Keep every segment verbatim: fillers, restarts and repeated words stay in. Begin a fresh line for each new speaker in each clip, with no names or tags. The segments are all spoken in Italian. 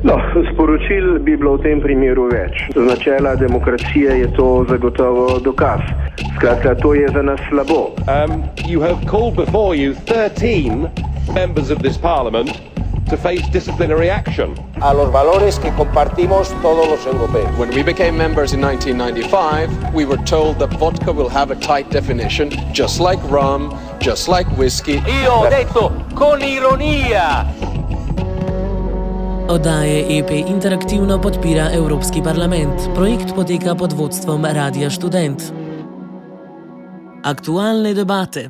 No, sporočil bi bilo v tem primeru več. Z načela demokracije je to zagotovo dokaz. Skratka, to je za nas slabo.
Um, you have called before you thirteen members of this parliament to face disciplinary action.
A los valores que compartimos todos los europeos.
When we became members in nineteen ninety-five, we were told that vodka will have a tight definition, just like rum, just like whiskey.
Io ho detto con ironia.
Oddaje E P interaktivno podpira Evropski parlament. Projekt poteka pod vodstvom Radia Študent. Aktualne debate.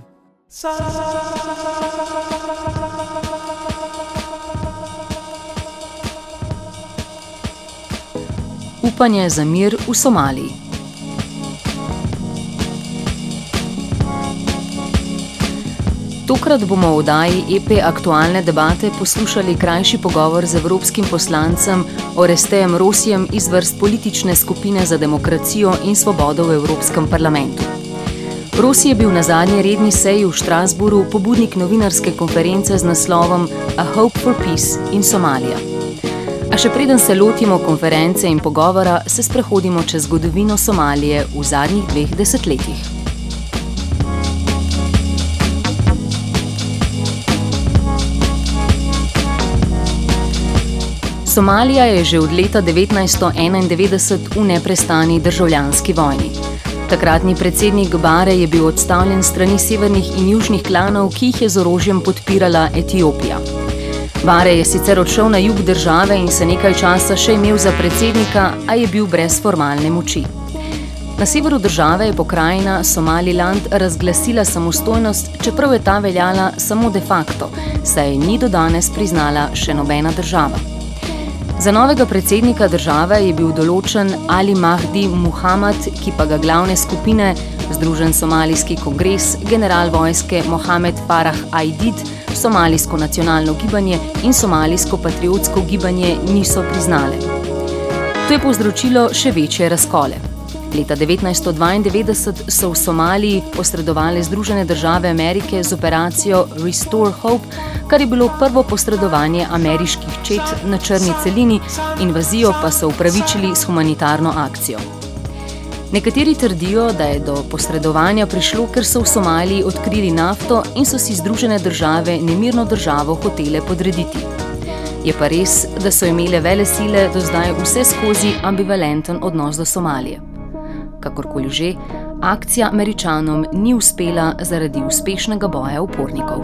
Upanje za mir v Somaliji. Tokrat bomo v oddaji E P Aktualne debate poslušali krajši pogovor z evropskim poslancem Orestejem Rosijem iz vrst politične skupine za demokracijo in svobodo v Evropskem parlamentu. Rosi je bil na zadnji redni seji v Štrasburu pobudnik novinarske konference z naslovom A Hope for Peace in Somalija. A še preden se lotimo konference in pogovora, se sprehodimo čez zgodovino Somalije v zadnjih dveh desetletjih. Somalija je že od leta devetnajststo enaindevetdeset v neprestani državljanski vojni. Takratni predsednik Bare je bil odstavljen strani severnih in južnih klanov, ki jih je z orožjem podpirala Etiopija. Bare je sicer odšel na jug države in se nekaj časa še imel za predsednika, a je bil brez formalne moči. Na severu države je pokrajina Somaliland razglasila samostojnost, čeprav je ta veljala samo de facto, saj je ni do danes priznala še nobena država. Za novega predsednika države je bil določen Ali Mahdi Muhammad, ki pa ga glavne skupine, Združen somalijski kongres, general vojske Mohamed Farah Aidid, Somalijsko nacionalno gibanje in Somalijsko patriotsko gibanje niso priznale. To je povzročilo še večje razkole. Leta devetnajststo dvaindevetdeset so v Somaliji posredovale Združene države Amerike z operacijo Restore Hope, kar je bilo prvo posredovanje ameriških čet na črni celini, invazijo pa so upravičili s humanitarno akcijo. Nekateri trdijo, da je do posredovanja prišlo, ker so v Somaliji odkrili nafto in so si Združene države nemirno državo hotele podrediti. Je pa res, da so imele velesile do zdaj vse skozi ambivalenten odnos do Somalije. Kakorkoli že, akcija Američanom ni uspela zaradi uspešnega boja upornikov.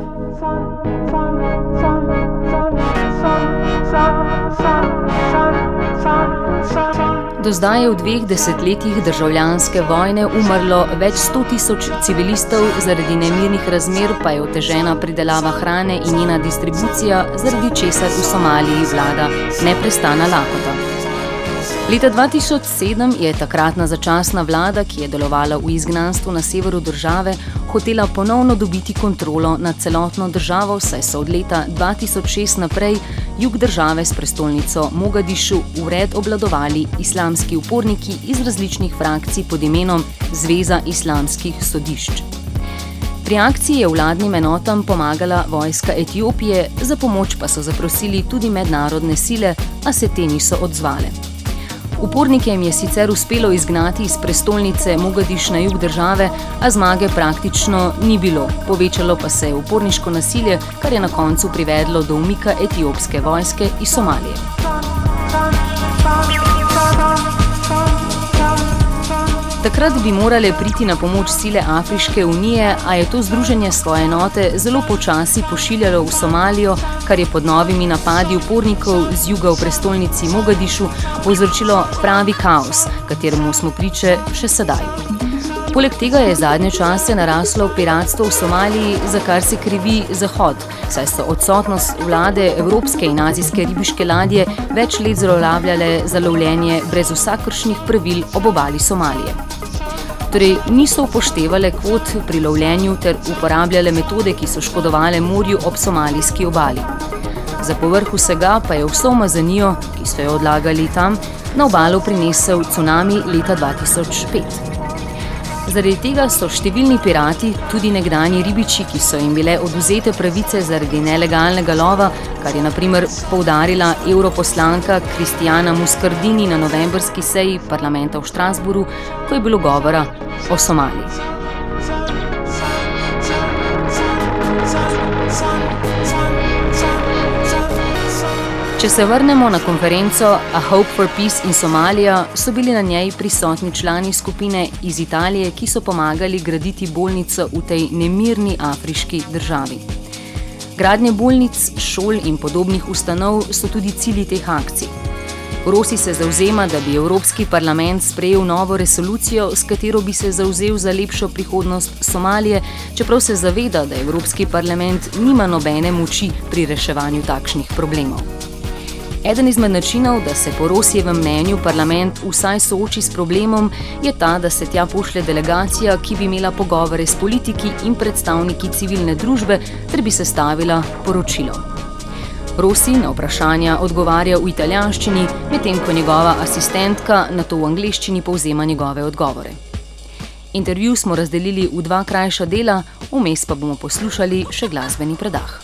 Do zdaj je v dveh desetletjih državljanske vojne umrlo več sto tisoč civilistov, zaradi nemirnih razmer pa je otežena pridelava hrane in njena distribucija, zaradi česar v Somaliji vlada neprestana lakota. Leta dva tisoč sedem je takratna začasna vlada, ki je delovala v izgnanstvu na severu države, hotela ponovno dobiti kontrolo nad celotno državo, saj so od leta dva tisoč šest naprej jug države s prestolnico Mogadišu ured obvladovali islamski uporniki iz različnih frakcij pod imenom Zveza islamskih sodišč. Pri akciji je vladnim enotam pomagala vojska Etiopije, za pomoč pa so zaprosili tudi mednarodne sile, a se te niso odzvale. Upornike jim je sicer uspelo izgnati iz prestolnice Mogadiš na jug države, a zmage praktično ni bilo. Povečalo pa se je uporniško nasilje, kar je na koncu privedlo do umika etiopske vojske iz Somalije. Takrat bi morale priti na pomoč sile Afriške unije, a je to združenje svoje enote zelo počasi pošiljalo v Somalijo, kar je pod novimi napadi upornikov z juga v prestolnici Mogadišu povzročilo pravi kaos, kateremu smo priče še sedaj. Poleg tega je zadnje čase naraslo piratstvo v Somaliji, za kar se krivi Zahod, saj so odsotnost vlade evropske in azijske ribiške ladje več let zlorabljale za lovljenje brez vsakršnih pravil ob obali Somalije. Torej niso upoštevale kvot pri lovljenju ter uporabljale metode, ki so škodovale morju ob somalijski obali. Za povrh vsega pa je vso umazanijo, ki so jo odlagali tam, na obalo prinesel cunami leta dva tisoč pet. Zaradi tega so številni pirati, tudi nekdanji ribiči, ki so jim bile odvzete pravice zaradi nelegalnega lova, kar je na primer poudarila europoslanka Kristijana Muscardini na novembrski seji parlamenta v Strasbourgu, ko je bilo govora o Somaliji. Če se vrnemo na konferenco A Hope for Peace in Somalia, so bili na njej prisotni člani skupine iz Italije, ki so pomagali graditi bolnico v tej nemirni afriški državi. Gradnje bolnic, šol in podobnih ustanov so tudi cilji teh akcij. Rossi se zavzema, da bi Evropski parlament sprejel novo resolucijo, s katero bi se zavzel za lepšo prihodnost Somalije, čeprav se zaveda, da Evropski parlament nima nobene moči pri reševanju takšnih problemov. Eden izmed načinov, da se po Rossijevem mnenju parlament vsaj sooči s problemom, je ta, da se tja pošlje delegacija, ki bi imela pogovore s politiki in predstavniki civilne družbe, ter bi sestavila poročilo. Rossi na vprašanja odgovarja v italijanščini, medtem ko njegova asistentka nato v angleščini povzema njegove odgovore. Intervju smo razdelili v dva krajša dela, vmes pa bomo poslušali še glasbeni predah.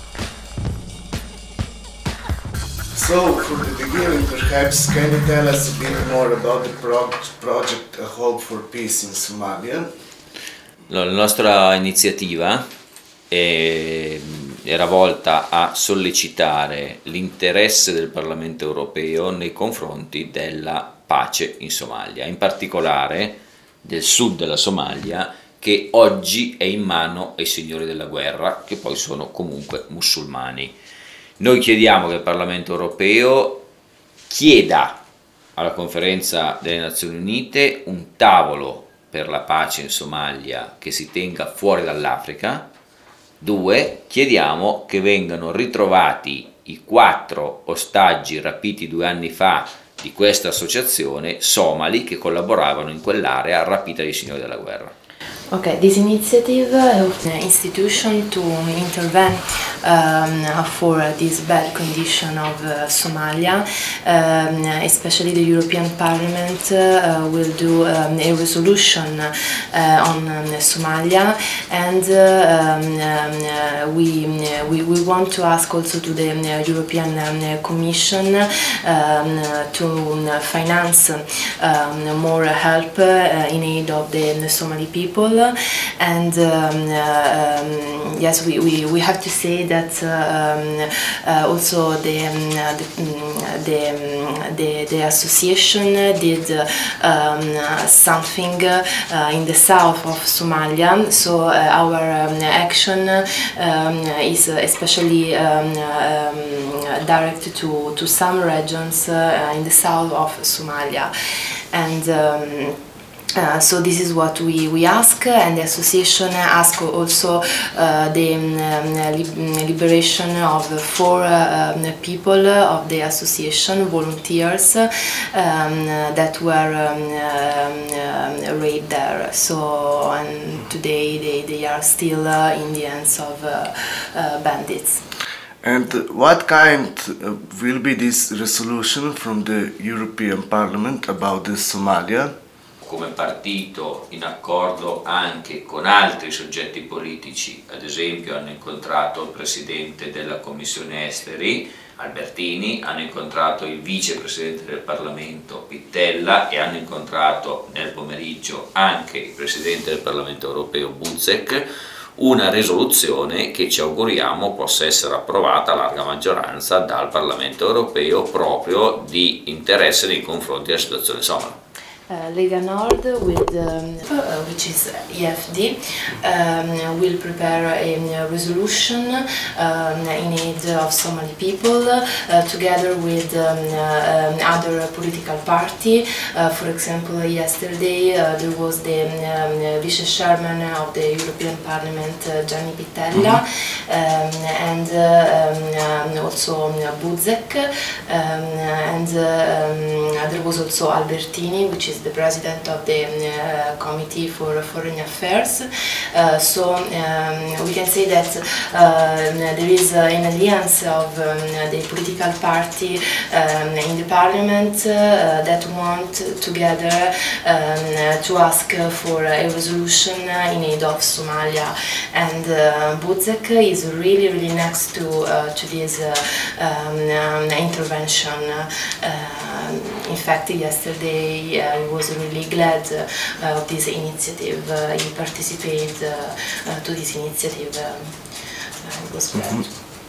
So, for the beginning, perhaps, can you tell us a bit more about the pro- project A Hope for Peace in Somalia?
La nostra iniziativa è, era volta a sollecitare l'interesse del Parlamento europeo nei confronti della pace in Somalia, in particolare del sud della Somalia, che oggi è in mano ai signori della guerra, che poi sono comunque musulmani. Noi chiediamo che il Parlamento europeo chieda alla Conferenza delle Nazioni Unite un tavolo per la pace in Somalia che si tenga fuori dall'Africa. Due, chiediamo che vengano ritrovati i quattro ostaggi rapiti due anni fa di questa associazione somali che collaboravano in quell'area rapita dai signori della guerra.
Okay, this initiative of the institution to intervene um, for this bad condition of uh, Somalia, um, especially the European Parliament uh, will do um, a resolution uh, on um, Somalia, and uh, um, uh, we, we we want to ask also to the uh, European um, Commission um, to finance um, more help uh, in aid of the Somali people. And um, uh, um, yes, we, we, we have to say that uh, um, uh, also the um, the, the, the the association did um, something uh, in the south of Somalia. So uh, our um, action um, is especially um, um, directed to to some regions uh, in the south of Somalia, and. Um, Uh, so this is what we, we ask, and the association asks also uh, the um, li- liberation of four uh, um, people of the association, volunteers, um, that were um, um, um, raped there. So and today they, they are still uh, in the hands of uh, uh, bandits.
And what kind uh, will be this resolution from the European Parliament about this Somalia?
Come partito, in accordo anche con altri soggetti politici, ad esempio hanno incontrato il Presidente della Commissione Esteri, Albertini, hanno incontrato il Vicepresidente del Parlamento, Pittella, e hanno incontrato nel pomeriggio anche il Presidente del Parlamento Europeo, Buzek, una risoluzione che ci auguriamo possa essere approvata a larga maggioranza dal Parlamento Europeo proprio di interesse nei confronti della situazione somala.
Uh, Lega Nord, with, um, uh, which is E F D, um, will prepare a resolution um, in aid of Somali people, uh, together with um, uh, um, other political party. Uh, for example, yesterday uh, there was the um, Vice Chairman of the European Parliament, uh, Gianni Pittella, mm-hmm. um, and uh, um, also um, Buzek, um, and uh, um, there was also Albertini, which is the president of the uh, Committee for Foreign Affairs. Uh, so um, we can say that uh, there is uh, an alliance of um, the political party um, in the parliament uh, that want together um, to ask for a resolution in aid of Somalia. And uh, Buzek is really, really next to uh, to this uh, um, um, intervention. Uh, in fact, yesterday uh, he was really glad uh, of this initiative. Uh, he participated uh, uh, to this initiative. Um, uh, it was glad.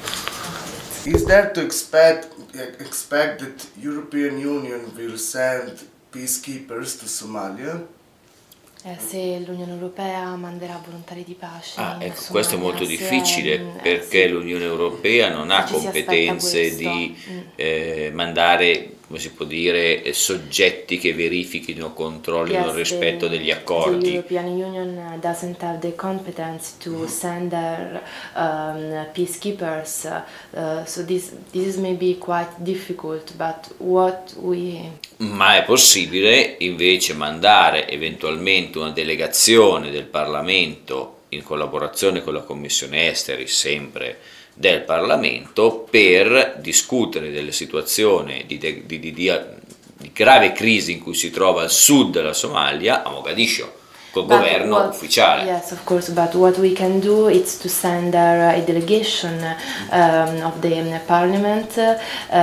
Mm-hmm. Is there to expect expect that European Union will send peacekeepers to Somalia?
Eh, se l'Unione Europea manderà volontari di pace.
Ah,
in
ecco,
Somalia,
questo è molto difficile
se,
perché
sì.
l'Unione Europea non ha
Ci si
competenze di
mm.
eh, mandare, come si può dire, soggetti che verifichino, controllino
Yes,
il rispetto
the,
degli accordi.
The European Union doesn't have the competence to send their um, peacekeepers, uh, so this this is maybe quite difficult, but what we...
Ma è possibile invece mandare eventualmente una delegazione del Parlamento in collaborazione con la Commissione Esteri, sempre del Parlamento, per discutere delle situazioni di, di, di, di, di grave crisi in cui si trova il sud della Somalia, a Mogadiscio, col
But
governo
what,
ufficiale.
Yes, of course, but what we can do is to send uh, a delegation um, of the um, Parliament um,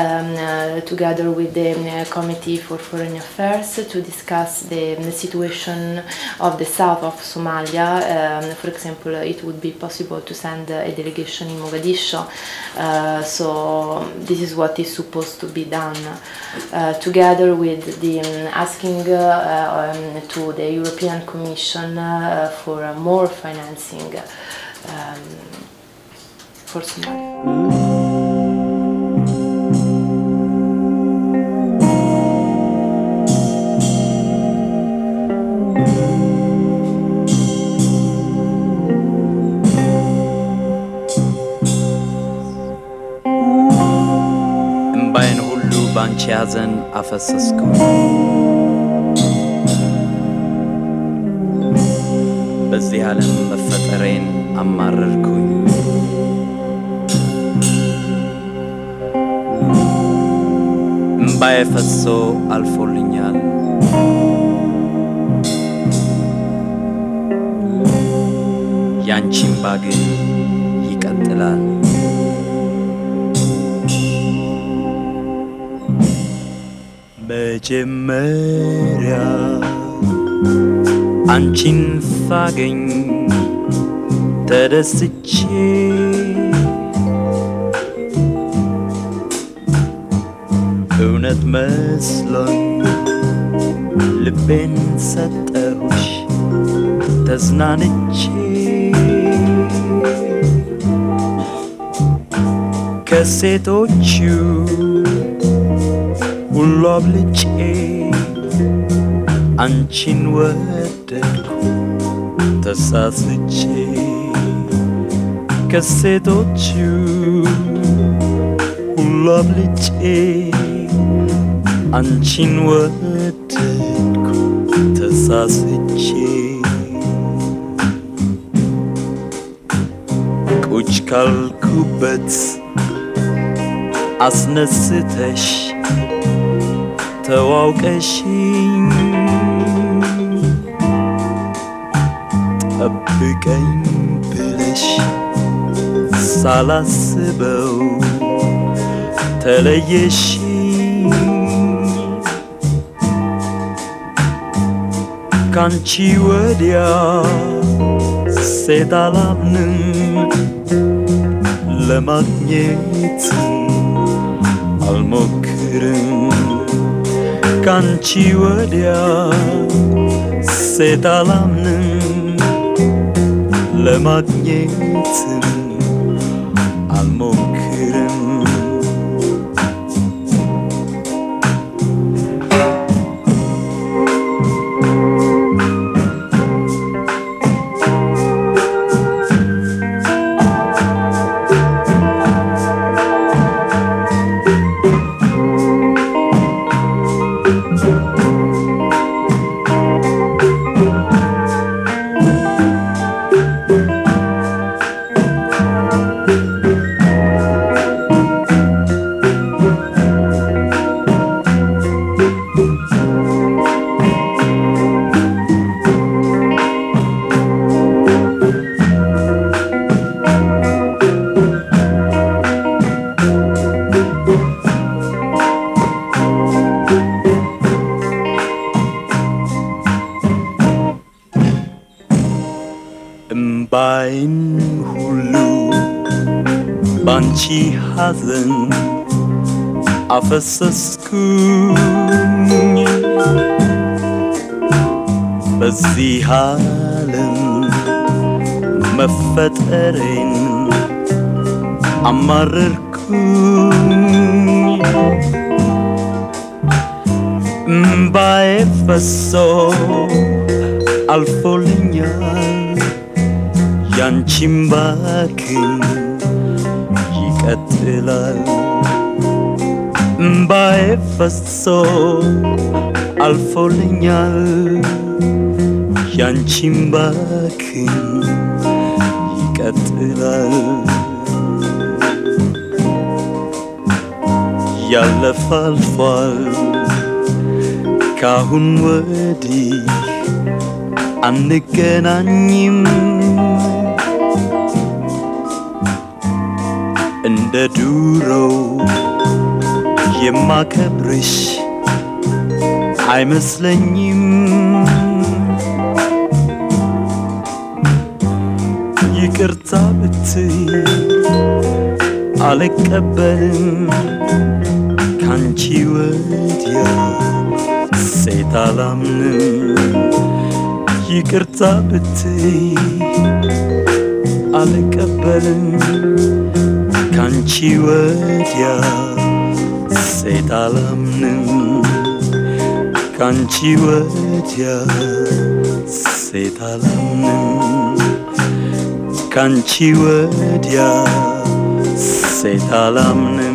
uh, together with the um, Committee for Foreign Affairs to discuss the, the situation of the south of Somalia. Um, for example, it would be possible to send a delegation in Mogadiscio. Uh, so this is what is supposed to be done, uh, together with the um, asking uh, um, to the European Commission Uh, for uh, more financing um, for Somalia.
እምባዬን ሁሉ ባንቺ ያዘን አፈሰስኩ በዚህ ዓለም መፈጠሬን አማረርኩኝ እምባዬ ፈሶ አልፎልኛል ያንቺ እምባ ግን ይቀጥላል መጀመሪያ አንቺን ሳገኝ ተደስቼ እውነት መስሎኝ ልቤን ሰጠሁሽ ተዝናንቼ ከሴቶቹ ሁሉ አብልጬ አንቺን ወደድኩ ተሳስቼ ከሴቶቹ ሁሉ አብልጬ አንቺን ወደድኩ ተሳስቼ ቁጭ ካልኩበት አስነስተሽ ተዋውቀሽኝ ጠብቀኝ ብለሽ ሳላስበው ተለየሽኝ ካንቺ ወዲያ ሴት አላምንም ለማግኘት አልሞክርም ካንቺ ወዲያ ሴት አላምንም ለማግኘትም አልሞክርም ባይን ሁሉ ባንቺ ሐዘን አፈሰስኩኝ በዚህ ዓለም መፈጠሬን አማረርኩኝ እምባዬ ፈሶ አልፎልኛል ያንቺም ባክን ይቀጥላል እምባዬ ፈሶ አልፎልኛል ያንቺም ባክን ይቀጥላል ያለፈ አልፏል ካሁን ወዲህ አንገናኝም እንደ ዱሮው የማከብርሽ አይመስለኝም ይቅርታ ብትይ አልቀበልም ካንቺ ወዲያ ሴት አላምንም ይቅርታ ብትይ አልቀበልም ካንቺ ወዲያ ሴት አላምንም ካንቺ ወዲያ ሴት አላምንም ካንቺ ወዲያ ሴት አላምንም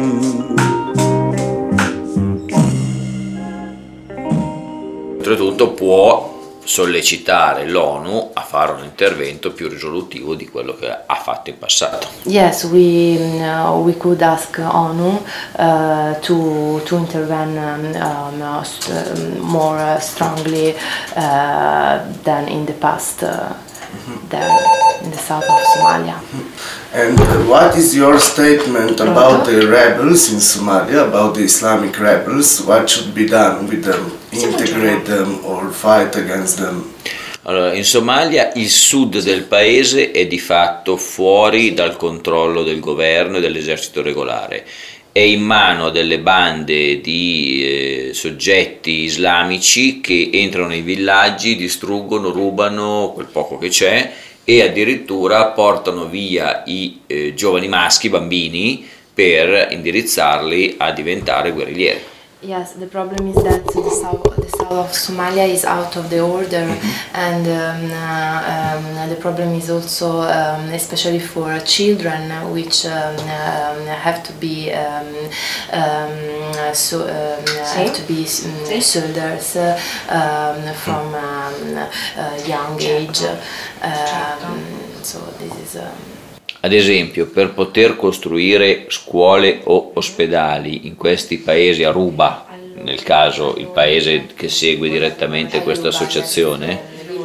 Oltretutto può sollecitare l'ONU a fare un intervento più risolutivo di quello che ha fatto in passato.
Yes, we uh, we could ask ONU uh, to to intervene um, uh, more uh, strongly uh, than in the past uh, there in the south of Somalia.
And uh, what is your statement about the rebels in Somalia, about the Islamic rebels? What should be done with them? Integrate them or fight against them?
Allora, in Somalia il sud del paese è di fatto fuori dal controllo del governo e dell'esercito regolare. È in mano a delle bande di eh, soggetti islamici che entrano nei villaggi, distruggono, rubano quel poco che c'è e addirittura portano via i eh, giovani maschi, bambini, per indirizzarli a diventare guerriglieri.
Yes, the problem is that the south, the south of Somalia is out of the order, mm-hmm. and um, uh, um, the problem is also, um, especially for children, which um, um, have to be um, um, so um, have to be um, soldiers uh, um, from um, uh, young age. Um, so this is. Um,
Ad esempio, per poter costruire scuole o ospedali in questi paesi, a Ruba, nel caso il paese che segue direttamente questa associazione,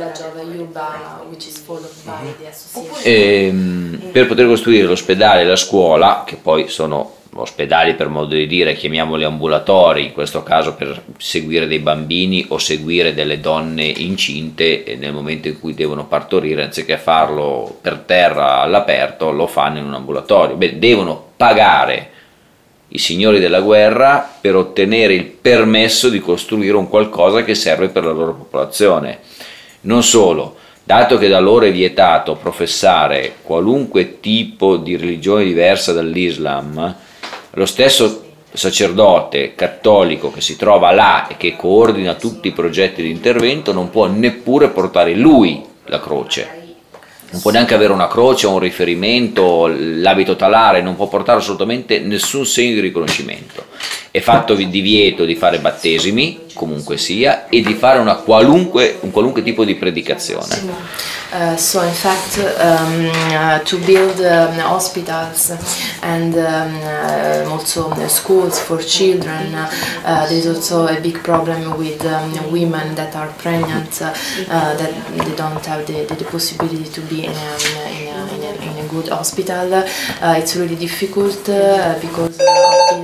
ehm, per poter costruire l'ospedale e la scuola, che poi sono ospedali per modo di dire, chiamiamoli ambulatori, in questo caso per seguire dei bambini o seguire delle donne incinte nel momento in cui devono partorire, anziché farlo per terra all'aperto lo fanno in un ambulatorio. Beh, devono pagare i signori della guerra per ottenere il permesso di costruire un qualcosa che serve per la loro popolazione. Non solo, dato che da loro è vietato professare qualunque tipo di religione diversa dall'Islam, lo stesso sacerdote cattolico che si trova là e che coordina tutti i progetti di intervento non può neppure portare lui la croce, non può neanche avere una croce o un riferimento, l'abito talare, non può portare assolutamente nessun segno di riconoscimento. È fatto divieto di fare battesimi, comunque sia, e di fare una qualunque, un qualunque tipo di predicazione.
Uh, so in fact um, uh, to build um, hospitals and um, uh, also uh, schools for children, uh, uh, there is also a big problem with um, women that are pregnant, uh, uh, that they don't have the, the, the possibility to be in a, in a, in a, in a good hospital. Uh, it's really difficult uh, because of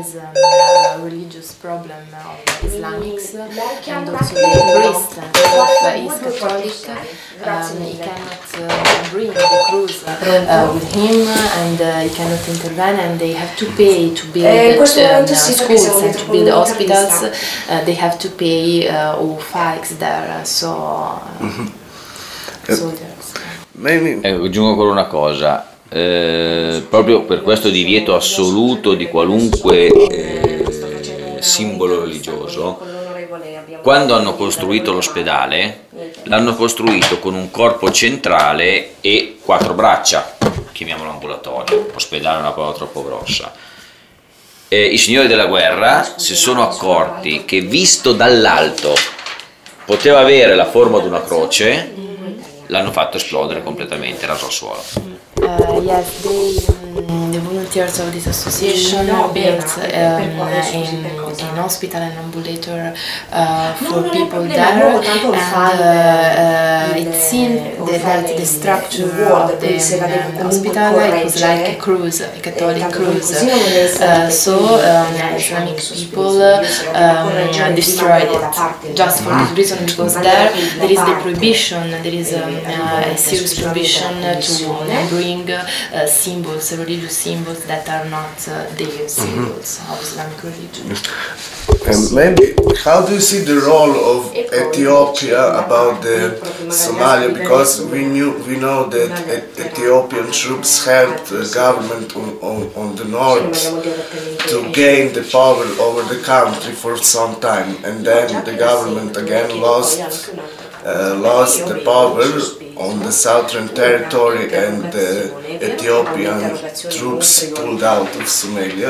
has um, a religious problem of Islamics, and also the priest, if is Catholic, um, he cannot uh, bring the cruise uh, with him, and uh, he cannot intervene, and they have to pay to build um, schools and to build hospitals. Uh, they have to pay uh, all fines there, so, uh, mm-hmm. so there's,
uh, eh, aggiungo ancora una cosa. Eh, proprio per questo divieto assoluto di qualunque eh, simbolo religioso, quando hanno costruito l'ospedale l'hanno costruito con un corpo centrale e quattro braccia, chiamiamolo ambulatorio, ospedale è una parola troppo grossa. Eh, i signori della guerra si sono accorti che visto dall'alto poteva avere la forma di una croce, l'hanno fatto esplodere completamente, raso al suolo.
Uh, yes, they, um, the volunteers of this association built um, in, in hospital and ambulator uh, for people there, and uh, uh, it seemed that the structure of the um, hospital it was like a cruise, a Catholic cruise. Uh, so um, Islamic people um, destroyed it just for this reason, because there there is the prohibition, there is um, uh, a serious prohibition to bring Uh, symbols, religious symbols that are not uh, the symbols mm-hmm. of Islamic religion.
And maybe, how do you see the role of Ethiopia about the Somalia? Because we knew, we know that Ethiopian troops helped the government on, on, on the north to gain the power over the country for some time, and then the government again lost uh, lost the power on the southern territory, and the Ethiopian troops pulled out of Somalia.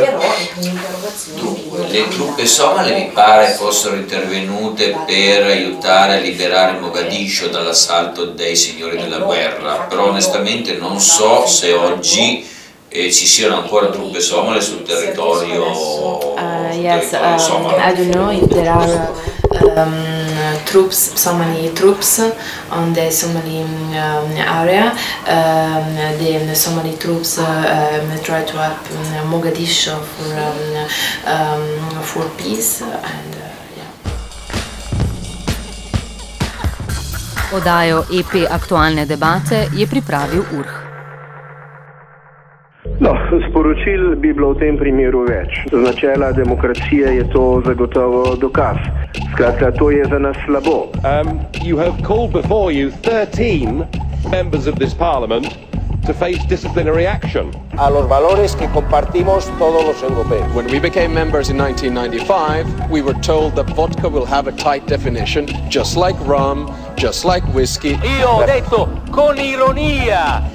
Le truppe somale mi pare fossero intervenute per aiutare a liberare Mogadiscio dall'assalto dei signori della guerra, però onestamente non so se oggi eh, ci siano ancora truppe somale sul territorio,
uh,
sul
yes,
territorio
uh,
somalo.
I don't know if there are um, troops, Somali troops on the Somali um, area. Um, the, the Somali troops uh, um, try to help um, Mogadiscio for um, um, for peace and.
Oddajo E P Aktualne debate je pripravil U R H.
No, sporočil bi bilo v tem primeru več. Z načela demokracije je to zagotovo dokaz. Skratka, to je za nas slabo.
Um, you have called before you thirteen members of this parliament to face disciplinary action.
A los valores que compartimos todos los europeos.
When we became members in nineteen ninety-five, we were told that vodka will have a tight definition, just like rum, just like whiskey.
Io ho detto con ironia.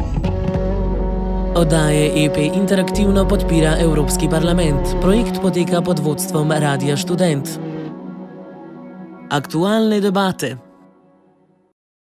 Oddaje E P interaktivno podpira Evropski parlament. Projekt poteka pod vodstvom Radia Študent. Aktualne debate.